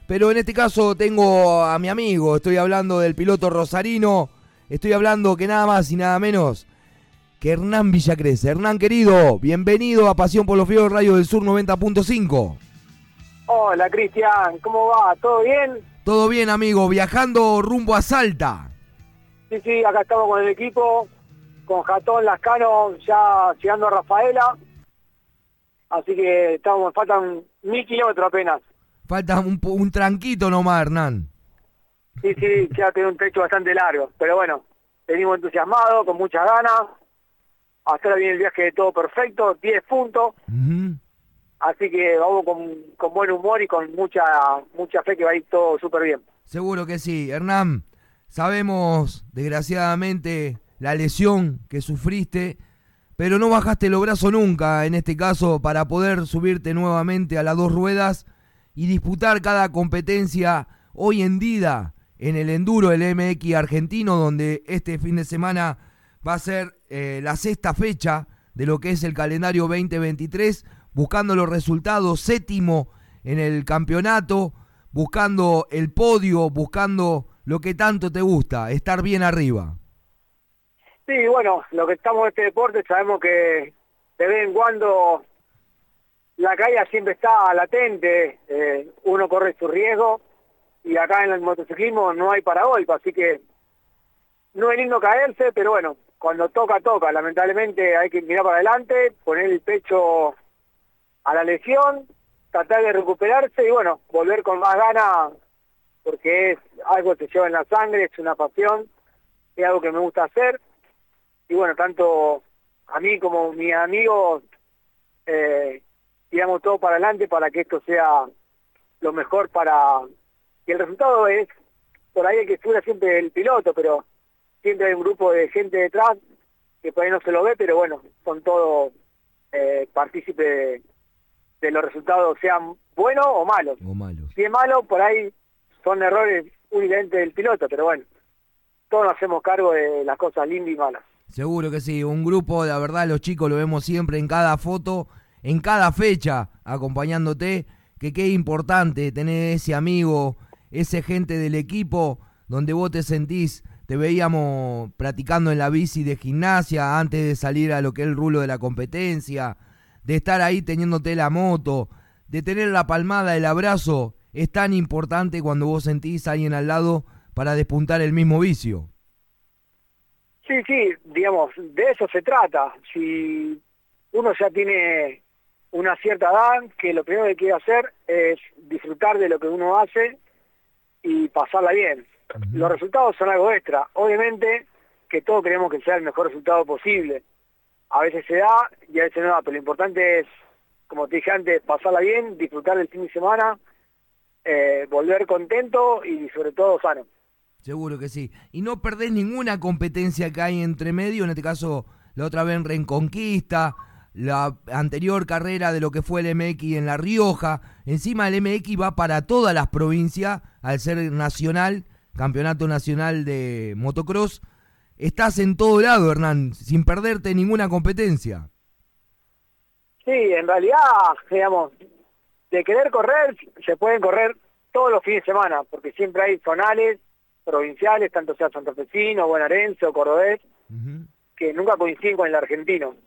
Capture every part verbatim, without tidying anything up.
pero en este caso tengo a mi amigo, estoy hablando del piloto rosarino, estoy hablando que nada más y nada menos que Hernán Villacrés. Hernán querido, bienvenido a Pasión por los Fríos Radio del Sur noventa punto cinco. Hola Cristian, ¿cómo va? ¿Todo bien? Todo bien, amigo, viajando rumbo a Salta. Sí, sí, acá estamos con el equipo, con Jatón Lascano ya llegando a Rafaela, así que estamos, faltan mil kilómetros apenas. Falta un, un tranquito nomás, Hernán. Sí, sí, ya tiene un trecho bastante largo, pero bueno, venimos entusiasmados, con muchas ganas. Hasta ahora viene el viaje de todo perfecto, diez puntos. Uh-huh. Así que vamos con, con buen humor y con mucha mucha fe que va a ir todo súper bien. Seguro que sí. Hernán, sabemos, desgraciadamente, la lesión que sufriste, pero no bajaste los brazos nunca, en este caso, para poder subirte nuevamente a las dos ruedas y disputar cada competencia hoy en día en el enduro del M X argentino, donde este fin de semana va a ser eh, la sexta fecha de lo que es el calendario veinte veintitrés, buscando los resultados, séptimo en el campeonato, buscando el podio, buscando lo que tanto te gusta, estar bien arriba. Sí, bueno, lo que estamos en este deporte sabemos que de vez en cuando la caída siempre está latente, eh, uno corre su riesgo y acá en el motociclismo no hay paragolpe, así que no es lindo caerse, pero bueno, cuando toca, toca. Lamentablemente hay que mirar para adelante, poner el pecho a la lesión, tratar de recuperarse y bueno, volver con más ganas, porque es algo que se lleva en la sangre, es una pasión, es algo que me gusta hacer. Y bueno, tanto a mí como mis amigos, eh, tiramos todo para adelante para que esto sea lo mejor para... Y el resultado es, por ahí el que estudia siempre el piloto, pero siempre hay un grupo de gente detrás que por ahí no se lo ve, pero bueno, son todos eh, partícipes de, de los resultados, sean buenos o malos. O malos. Si es malo, por ahí son errores únicamente del piloto, pero bueno, todos nos hacemos cargo de las cosas lindas y malas. Seguro que sí, un grupo, la verdad, los chicos lo vemos siempre en cada foto, en cada fecha, acompañándote, que qué importante tener ese amigo, ese gente del equipo, donde vos te sentís, te veíamos practicando en la bici de gimnasia antes de salir a lo que es el rulo de la competencia, de estar ahí teniéndote la moto, de tener la palmada, el abrazo, es tan importante cuando vos sentís a alguien al lado para despuntar el mismo vicio. Sí, sí, digamos, de eso se trata. Si uno ya tiene una cierta edad, que lo primero que quiere hacer es disfrutar de lo que uno hace y pasarla bien. Uh-huh. Los resultados son algo extra. Obviamente que todos queremos que sea el mejor resultado posible. A veces se da y a veces no da, pero lo importante es, como te dije antes, pasarla bien, disfrutar del fin de semana, eh, volver contento y sobre todo sano. Seguro que sí. Y no perdés ninguna competencia que hay entre medio, en este caso la otra vez en Reconquista, la anterior carrera de lo que fue el M X en La Rioja. Encima el M X va para todas las provincias, al ser nacional, campeonato nacional de motocross. Estás en todo lado, Hernán, sin perderte ninguna competencia. Sí, en realidad, digamos, de querer correr, se pueden correr todos los fines de semana, porque siempre hay zonales, provinciales, tanto sea santafesino, bonaerense o cordobés, uh-huh, que nunca coinciden con el argentino.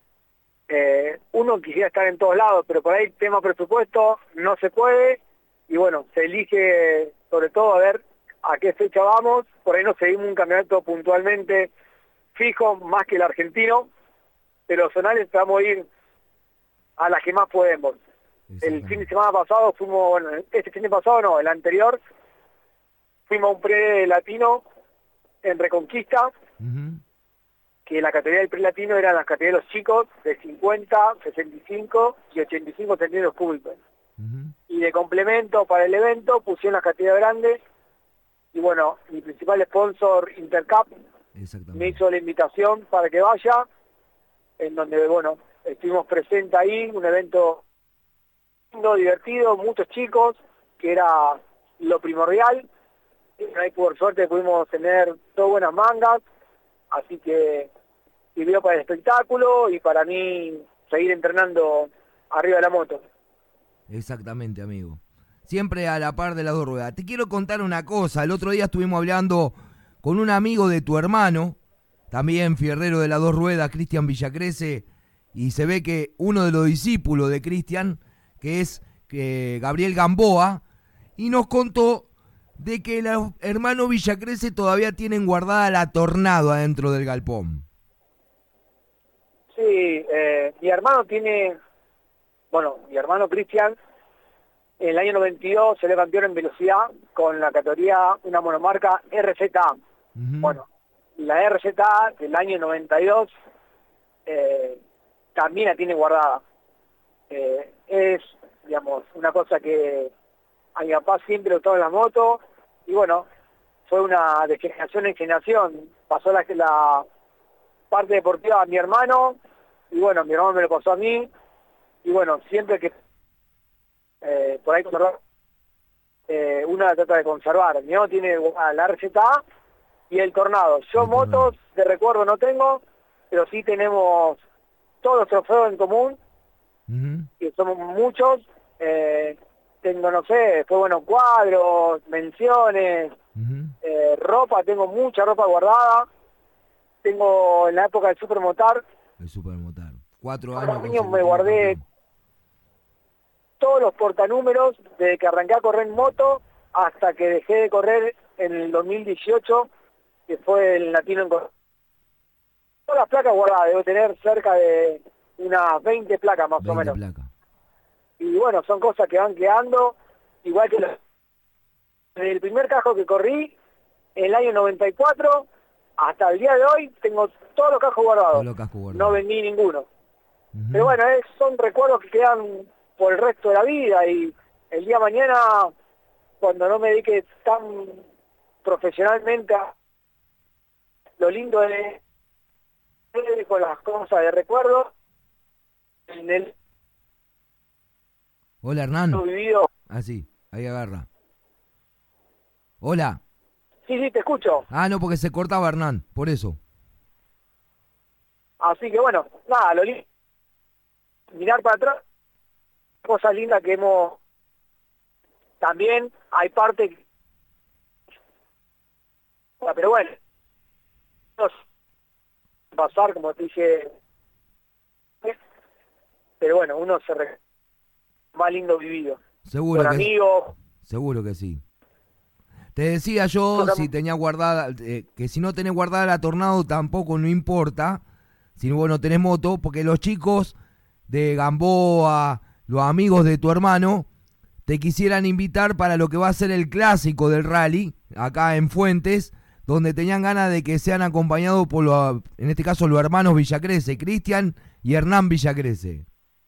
Eh, uno quisiera estar en todos lados, pero por ahí tema presupuesto no se puede, y bueno, se elige sobre todo a ver a qué fecha vamos. Por ahí no seguimos un campeonato puntualmente fijo, más que el argentino, pero zonales vamos a ir a las que más podemos. El fin de semana pasado fuimos, bueno, este fin de pasado no, el anterior, fuimos a un pre-latino en Reconquista, uh-huh, que la categoría del pre-latino eran las categorías de los chicos de cincuenta, sesenta y cinco y ochenta y cinco centímetros cúbicos. Uh-huh. Y de complemento para el evento pusieron las categorías grandes, y bueno, mi principal sponsor, Intercap, me hizo la invitación para que vaya, en donde, bueno, estuvimos presentes ahí, un evento lindo, divertido, muchos chicos, que era lo primordial. Ahí por suerte pudimos tener todas buenas mangas, así que sirvió para el espectáculo y para mí seguir entrenando arriba de la moto. Exactamente, amigo. siempre a la par de las dos ruedas. Te quiero contar una cosa. El otro día estuvimos hablando con un amigo de tu hermano, también fierrero de las dos ruedas, Cristian Villacrece, y se ve que uno de los discípulos de Cristian, que es eh, Gabriel Gamboa, y nos contó de que los hermanos Villacrece todavía tienen guardada la Tornado adentro del galpón. Sí, eh, mi hermano tiene, bueno, mi hermano Cristian, en el año noventa y dos salió campeón en velocidad con la categoría, una monomarca R Z A. Uh-huh. Bueno, la R Z A del año noventa y dos eh, también la tiene guardada. Eh, es, digamos, una cosa que a mi papá siempre le gustaba la moto, y bueno, fue una de generación en generación. Pasó la, la parte deportiva a mi hermano, y bueno, mi hermano me lo pasó a mí, y bueno, siempre que eh, por ahí conservar, eh, uno la trata de conservar. Mi hermano tiene la R Z A y el Tornado. Yo motos de recuerdo no tengo, pero sí tenemos todos los trofeos en común, uh-huh. que somos muchos. Eh, tengo, no sé, fue bueno, cuadros, menciones, uh-huh. eh, ropa, tengo mucha ropa guardada. Tengo en la época del Supermotar. El Supermotar. Cuatro años. años me guardé todos los portanúmeros desde que arranqué a correr en moto hasta que dejé de correr en el dos mil dieciocho, que fue el Latino en Correr. Todas las placas guardadas, debo tener cerca de unas veinte placas más o menos. Placas. Y bueno, son cosas que van quedando, igual que los... En el primer cajo que corrí, en el año noventa y cuatro, hasta el día de hoy, tengo todos los cajos guardados. Todos los cajos guardados. No vendí ninguno. Uh-huh. Pero bueno, es, son recuerdos que quedan por el resto de la vida, y el día de mañana, cuando no me dedique tan profesionalmente a lo lindo de con las cosas de recuerdo, en el Hola, Hernán. Vivido. Ah, sí, ahí agarra. Hola. Sí, sí, te escucho. Ah, no, porque se cortaba, Hernán, por eso. Así que bueno, nada, lo lindo, mirar para atrás, cosas lindas que hemos... También hay parte... Pero bueno, pasar, como te dije, pero bueno, uno se re... más lindo vivido. Seguro con que amigos. Seguro que sí. Te decía yo, si tenía guardada, eh, que si no tenés guardada la Tornado tampoco no importa, si vos no tenés moto, porque los chicos de Gamboa, los amigos de tu hermano, te quisieran invitar para lo que va a ser el clásico del rally, acá en Fuentes, donde tenían ganas de que sean acompañados por, lo, en este caso, los hermanos Villacrece, Cristian y Hernán Villacrece.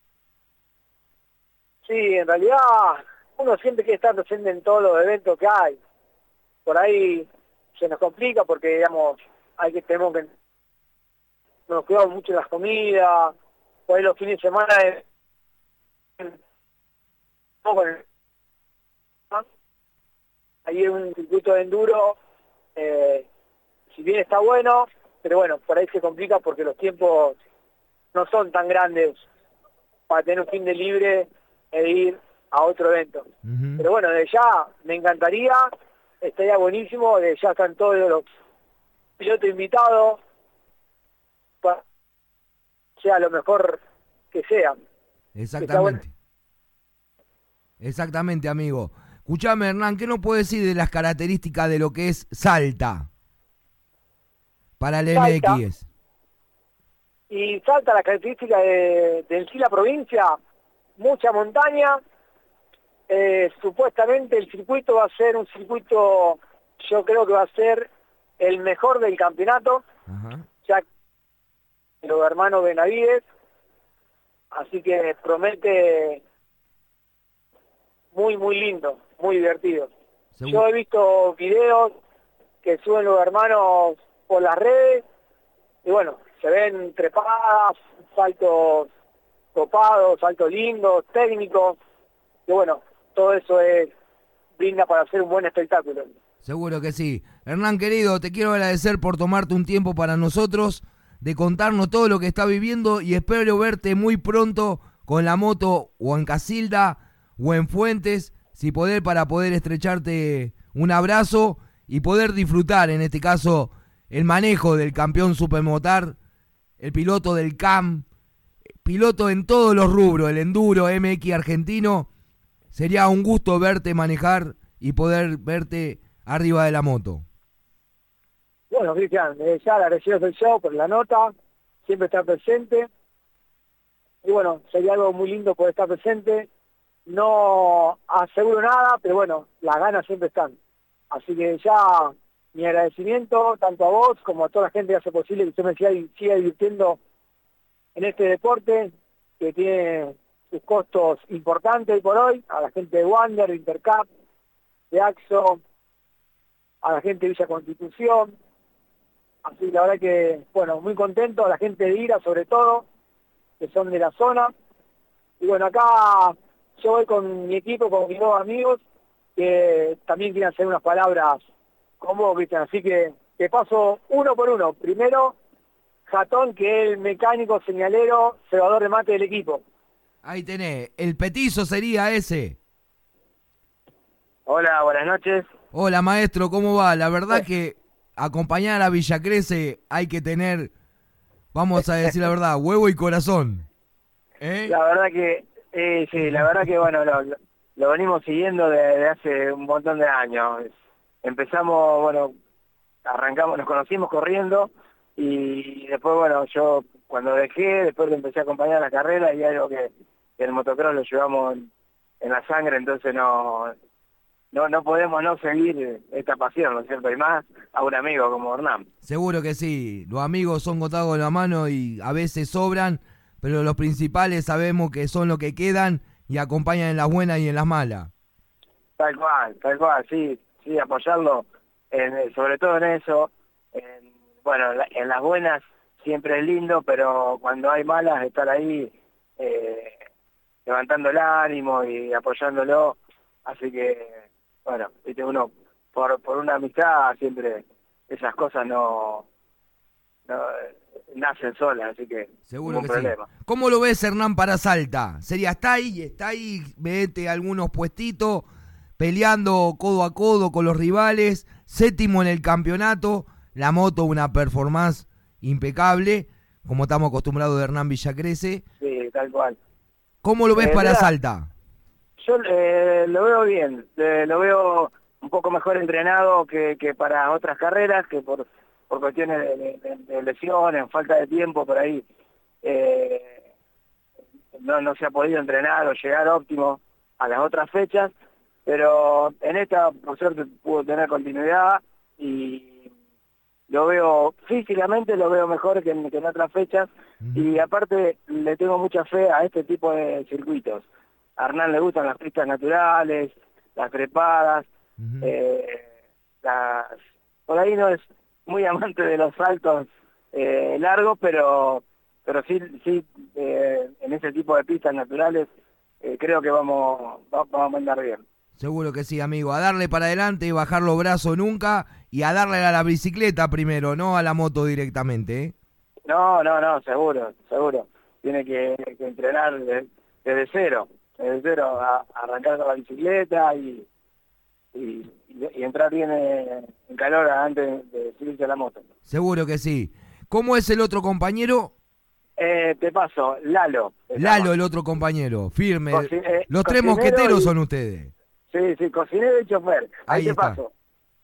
Sí, en realidad uno siempre quiere estar presente en todos los eventos que hay. Por ahí se nos complica porque, digamos, hay que tenemos que nos cuidamos mucho en las comidas, por ahí los fines de semana es, ahí es un circuito de enduro, eh, si bien está bueno, pero bueno, por ahí se complica porque los tiempos no son tan grandes para tener un fin de libre e ir a otro evento. Uh-huh. Pero bueno, de ya me encantaría, estaría buenísimo, de ya están todos los pilotos invitados, para sea lo mejor que sea. Exactamente. Que Exactamente, amigo. Escuchame, Hernán, ¿qué nos puedes decir de las características de lo que es Salta para el Salta. M X? Y Salta, las características de, de en sí la provincia, mucha montaña, eh, supuestamente el circuito va a ser un circuito, yo creo que va a ser el mejor del campeonato, uh-huh. ya que los hermanos Benavides, así que promete muy muy lindo, muy divertido. ¿Seguro? Yo he visto videos que suben los hermanos por las redes, y bueno, se ven trepadas, saltos copados, saltos lindos, técnicos, y bueno, todo eso es brinda para hacer un buen espectáculo. Seguro que sí. Hernán, querido, te quiero agradecer por tomarte un tiempo para nosotros, de contarnos todo lo que está viviendo, y espero verte muy pronto con la moto o en Casilda o en Fuentes, si poder, para poder estrecharte un abrazo y poder disfrutar, en este caso, el manejo del campeón supermotar, el piloto del C A M, piloto en todos los rubros, el enduro, M X argentino. Sería un gusto verte manejar y poder verte arriba de la moto. Bueno, Cristian, eh, ya le agradecido del show por la nota, siempre estar presente. Y bueno, sería algo muy lindo poder estar presente. No aseguro nada, pero bueno, las ganas siempre están. Así que ya mi agradecimiento tanto a vos como a toda la gente que hace posible que usted me siga, siga divirtiendo en este deporte que tiene sus costos importantes hoy por hoy, a la gente de Wander, de Intercap, de Axo, a la gente de Villa Constitución. Así la verdad que, bueno, muy contento, a la gente de Ira sobre todo, que son de la zona. Y bueno, acá yo voy con mi equipo, con mis dos amigos, que también quieren hacer unas palabras con vos, Cristian. Así que te paso uno por uno. Primero, Jatón, que es el mecánico, señalero, cebador de mate del equipo. Ahí tenés, el petizo sería ese. Hola, buenas noches. Hola maestro, ¿cómo va? La verdad que acompañar a Villa Crece hay que tener, vamos a decir la verdad, huevo y corazón. ¿Eh? La verdad que, eh, sí, la verdad que bueno, lo, lo, lo venimos siguiendo desde hace un montón de años. Empezamos, bueno, arrancamos, nos conocimos corriendo y después, bueno, yo cuando dejé, después le empecé a acompañar a la carrera y algo que, que el motocross lo llevamos en, en la sangre, entonces no... No, no podemos no seguir esta pasión, ¿no es cierto? Y más a un amigo como Hernán. Seguro que sí, los amigos son contados con la mano y a veces sobran, pero los principales sabemos que son los que quedan y acompañan en las buenas y en las malas. Tal cual, tal cual, sí, sí, apoyarlo, en, sobre todo en eso. En, bueno, en las buenas siempre es lindo, pero cuando hay malas, estar ahí eh, levantando el ánimo y apoyándolo, así que... Bueno, viste, uno por por una amistad siempre esas cosas no, no nacen solas, así que seguro ningún que problema. Sí. ¿Cómo lo ves, Hernán, para Salta? Sería, está ahí, está ahí, vete algunos puestitos, peleando codo a codo con los rivales, séptimo en el campeonato, la moto una performance impecable, como estamos acostumbrados de Hernán Villacrece. Sí, tal cual. ¿Cómo lo ves eh, para mira, Salta? Yo eh, lo veo bien, eh, lo veo un poco mejor entrenado que, que para otras carreras, que por, por cuestiones de, de, de lesiones, falta de tiempo por ahí, eh, no, no se ha podido entrenar o llegar óptimo a las otras fechas, pero en esta, por suerte, pudo tener continuidad y lo veo, físicamente lo veo mejor que en, que en otras fechas, uh-huh. Y aparte le tengo mucha fe a este tipo de circuitos. A Hernán le gustan las pistas naturales, las trepadas, uh-huh. eh, las... por ahí no es muy amante de los saltos eh, largos, pero pero sí sí eh, en ese tipo de pistas naturales eh, creo que vamos, vamos a andar bien. Seguro que sí, amigo. A darle para adelante y bajar los brazos nunca y a darle a la bicicleta primero, no a la moto directamente, ¿eh? No, no, no, seguro, seguro. Tiene que, que entrenar desde, desde cero. Desde cero, a, a arrancar con la bicicleta y, y, y entrar bien en, en calor antes de subirse a la moto. Seguro que sí. ¿Cómo es el otro compañero? Eh, te paso, Lalo. Lalo, el otro compañero, firme. Coci eh, Los tres mosqueteros y... son ustedes. Sí, sí, cocinero y chofer. Ahí, Ahí te está. paso.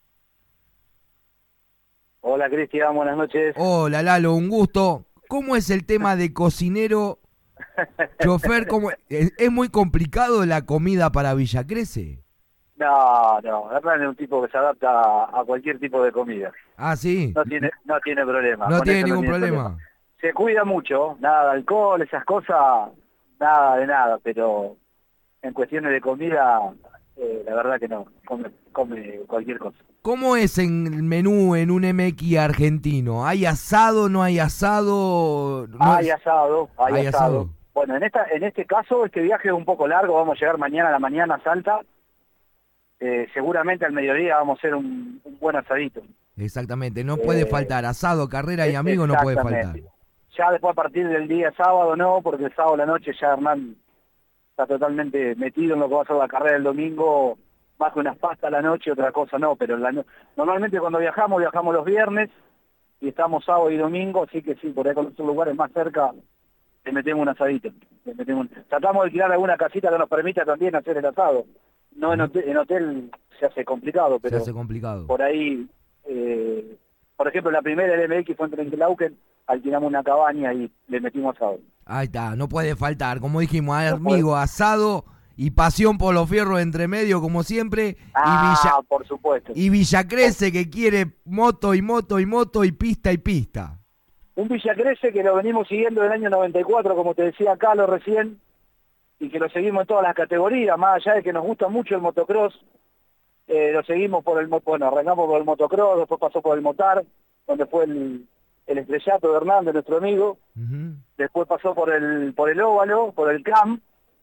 Hola, Cristian, buenas noches. Hola, Lalo, un gusto. ¿Cómo es el tema de cocinero... chofer, ¿cómo? ¿Es, ¿Es muy complicado la comida para Villa Crece? No, no, Hernán es un tipo que se adapta a, a cualquier tipo de comida. Ah, sí. No tiene, no tiene problema. No Con tiene eso ningún no tiene problema. problema. Se cuida mucho, nada de alcohol, esas cosas, nada de nada, pero en cuestiones de comida, eh, la verdad que no, come, come cualquier cosa. ¿Cómo es en el menú en un M X argentino? ¿Hay asado, no hay asado? No hay es... asado, hay, hay asado. asado. Bueno, en esta en este caso, este viaje es un poco largo, vamos a llegar mañana a la mañana a Salta. Eh, seguramente al mediodía vamos a hacer un, un buen asadito. Exactamente, no puede eh, faltar asado, carrera y amigo, no puede faltar. Ya después a partir del día sábado no, porque el sábado a la noche ya Hernán está totalmente metido en lo que va a ser la carrera del domingo, más que unas pastas a la noche, otra cosa no, pero la no... normalmente cuando viajamos, viajamos los viernes y estamos sábado y domingo, así que sí, por ahí con los lugares más cerca le metemos un asadito. Le metemos un... Tratamos de alquilar alguna casita que nos permita también hacer el asado. No en hotel, en hotel se hace complicado, pero se hace complicado. Por ahí, eh, por ejemplo, la primera del M X fue en Trenquelauquen, alquilamos una cabaña y le metimos asado. Ahí está, no puede faltar, como dijimos, No amigo, puede. asado y pasión por los fierros entre medio, como siempre. Ah, y Villa, por supuesto. Y Villa Crece, que quiere moto y moto y moto y pista y pista. Un Villa Crece que lo venimos siguiendo del año noventa y cuatro, como te decía Carlos recién, y que lo seguimos en todas las categorías, más allá de que nos gusta mucho el motocross, eh, lo seguimos por el, bueno, arrancamos por el motocross, después pasó por el motar, donde fue el, el estrellato de Hernández, nuestro amigo, Uh-huh. después pasó por el, por el óvalo, por el camp,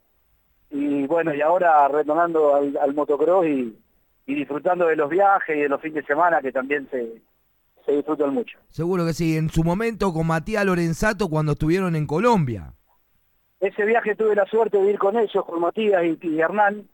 y bueno, y ahora retornando al, al motocross y, y disfrutando de los viajes y de los fines de semana que también se, se disfrutan mucho. Seguro que sí, en su momento con Matías Lorenzato cuando estuvieron en Colombia. Ese viaje tuve la suerte de ir con ellos, con Matías y, y Hernán,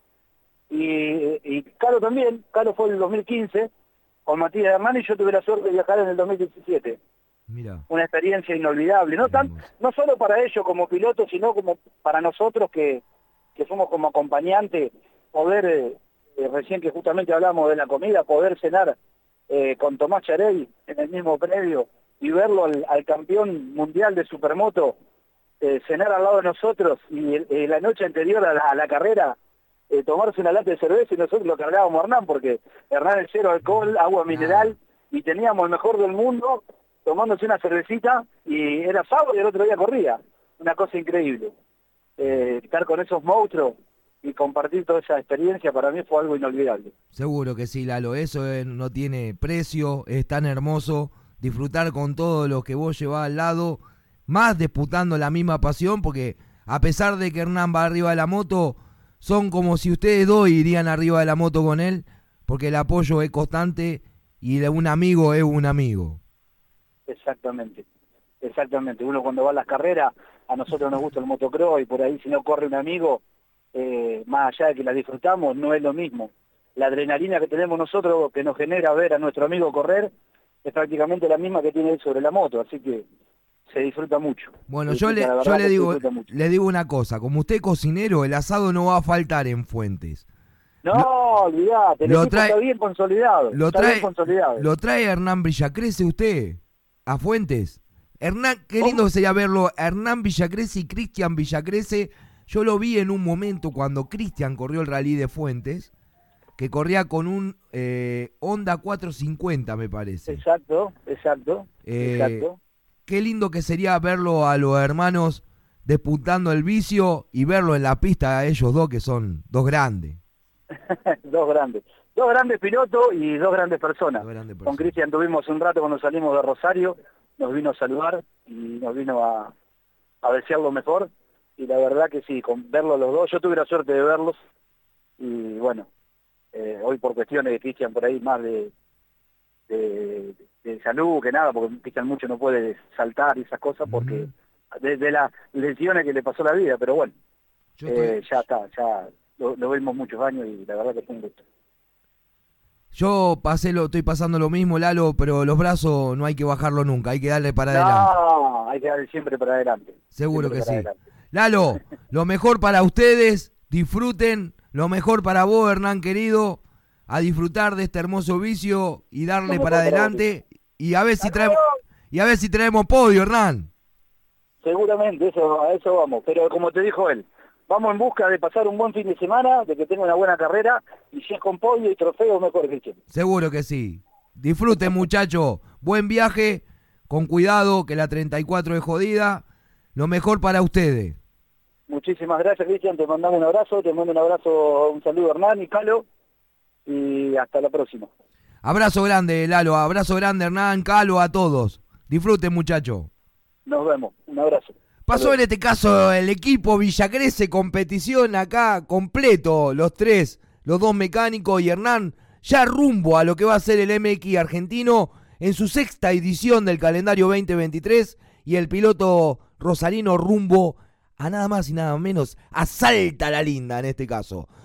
y, y Caro también. Caro fue en el dos mil quince, con Matías y Hernán, y yo tuve la suerte de viajar en el dos mil diecisiete. Mira. Una experiencia inolvidable, no tan, no solo para ellos como pilotos, sino como para nosotros que, que somos como acompañantes, poder, eh, eh, recién que justamente hablamos de la comida, poder cenar eh, con Tomás Charey en el mismo predio y verlo al, al campeón mundial de supermoto, Eh, cenar al lado de nosotros y eh, la noche anterior a la, a la carrera eh, tomarse una lata de cerveza y nosotros lo cargábamos a Hernán porque Hernán es cero alcohol, agua mineral y teníamos el mejor del mundo tomándose una cervecita y era sábado y el otro día corría, una cosa increíble. Eh, estar con esos monstruos y compartir toda esa experiencia para mí fue algo inolvidable. Seguro que sí, Lalo, eso eh, no tiene precio, es tan hermoso disfrutar con todo lo que vos llevás al lado, más disputando la misma pasión, porque a pesar de que Hernán va arriba de la moto, son como si ustedes dos irían arriba de la moto con él, porque el apoyo es constante y de un amigo es un amigo. Exactamente, exactamente. Uno cuando va a las carreras, a nosotros nos gusta el motocross y por ahí si no corre un amigo, eh, más allá de que la disfrutamos, no es lo mismo. La adrenalina que tenemos nosotros, que nos genera ver a nuestro amigo correr, es prácticamente la misma que tiene él sobre la moto, así que se disfruta mucho. Bueno, Se yo le, disfruta, yo le se digo disfruta mucho. le digo una cosa, como usted es cocinero, el asado no va a faltar en Fuentes. No, Lo- olvidate, el lo equipo trae- está bien consolidado. Lo está trae, bien consolidado. lo trae Hernán Villacrece usted a Fuentes. Hernán, qué ¿Cómo? lindo sería verlo, Hernán Villacrece y Cristian Villacrece. Yo lo vi en un momento cuando Cristian corrió el rally de Fuentes, que corría con un eh, Honda cuatrocientos cincuenta, me parece. Exacto, exacto, Eh, exacto. Qué lindo que sería verlo a los hermanos despuntando el vicio y verlo en la pista a ellos dos, que son dos grandes. Dos grandes. Dos grandes pilotos y dos grandes personas. Dos grandes Con personas. Cristian tuvimos un rato cuando salimos de Rosario, nos vino a saludar y nos vino a, a desear lo mejor. Y la verdad que sí, con verlos los dos, yo tuve la suerte de verlos. Y bueno, eh, hoy por cuestiones de Cristian por ahí más de, de, de salud que nada, porque Cristian mucho no puede saltar y esas cosas porque Ujú. de, de las lesiones que le pasó la vida, pero bueno, Yo estoy- eh, ya está, ya lo, lo vemos muchos años y la verdad que fue un gusto. Yo pasé lo, estoy pasando lo mismo, Lalo, pero los brazos no hay que bajarlo nunca, hay que darle para adelante. No, hay que darle siempre para adelante. Seguro Siempre que para sí. adelante. Lalo, lo mejor para ustedes, disfruten, lo mejor para vos, Hernán querido, a disfrutar de este hermoso vicio y darle Lo para mejor para adelante y a ver si traemos y a ver si traemos podio, Hernán. Seguramente, eso, a eso vamos. Pero como te dijo él, vamos en busca de pasar un buen fin de semana, de que tenga una buena carrera, y si es con podio y trofeo, mejor que Cristian. Seguro que sí. Disfruten, muchachos. Buen viaje, con cuidado, que la treinta y cuatro es jodida. Lo mejor para ustedes. Muchísimas gracias, Cristian, te mandamos un abrazo, te mando un abrazo, un saludo a Hernán y Calo, y hasta la próxima. Abrazo grande, Lalo. Abrazo grande, Hernán, Calo, a todos. Disfruten, muchachos. Nos vemos, un abrazo. Pasó en este caso el equipo Villacrece, competición acá completo, los tres, los dos mecánicos y Hernán, ya rumbo a lo que va a ser el M X argentino en su sexta edición del calendario veinte veintitrés y el piloto rosarino rumbo a nada más y nada menos a Salta la Linda en este caso.